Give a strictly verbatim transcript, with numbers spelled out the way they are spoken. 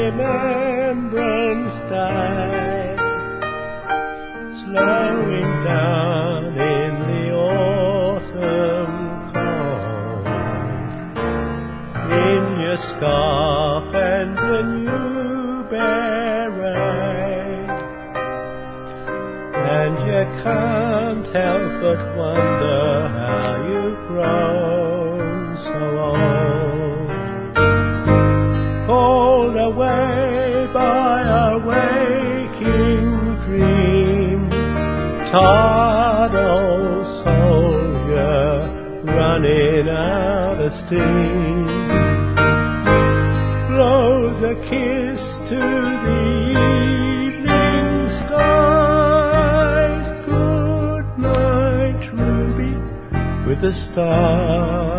remembrance die, slowing down in the autumn cold, in your scarf and the new beret, and you can't help but wonder how you've grown so old. Called away by a waking dream, tired old soldier running out of steam, blows a kiss to the evening skies. Good night, Ruby, with the stars.